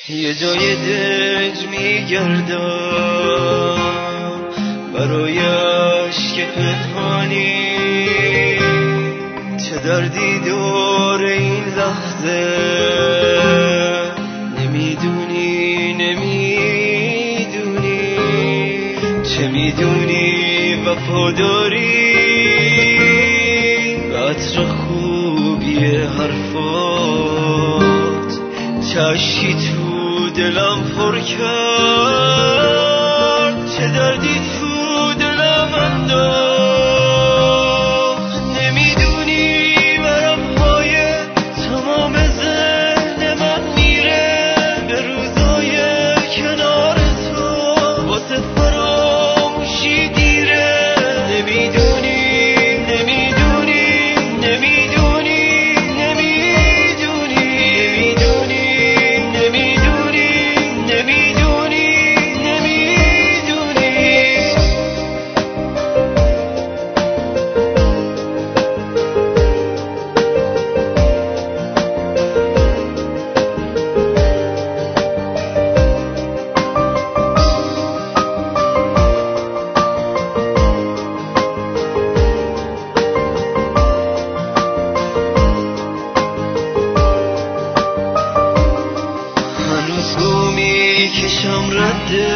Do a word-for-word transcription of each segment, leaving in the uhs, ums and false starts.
یه جای دنج میگردم برای عشق پنهانی، چه دردی دور این لحظه نمیدونی نمیدونی، چه میدونی وفاداری به عطر خوبی حرفات، چشی تو دلم پر کرد، چه دردی تو دلم انداخت. نمیدونی ورقهای تمام ذهن من میره به روزای کنار تو، واسه فراموشی دیره. نمیدونی نمیدونی نمیدونی نمیدونی نمیدونی نمیدونی نمیدونی. هنوز گمی کشم رده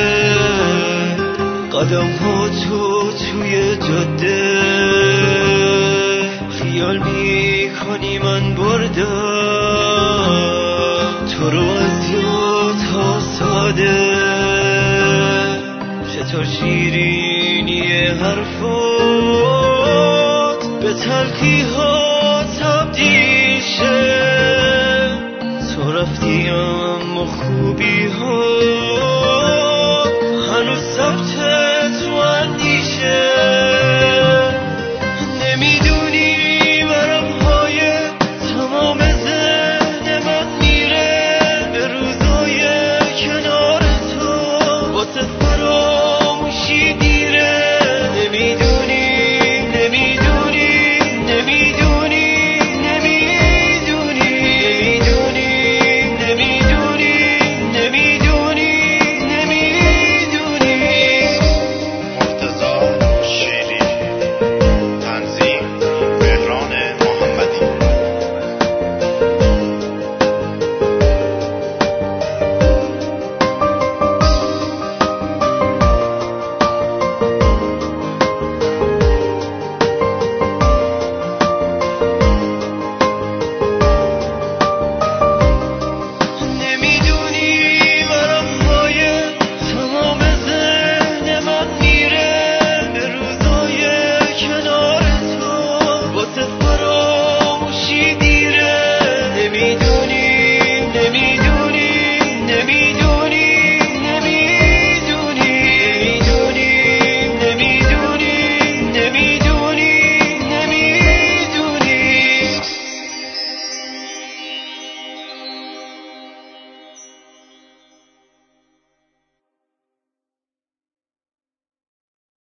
قدم ها تو توی جاده، خیال میکنی من بردم تو رو از یادها ساده. چطور شیرینی حرفات به تلخی ها تبدیل شه، تو رفتی اما خوبی ها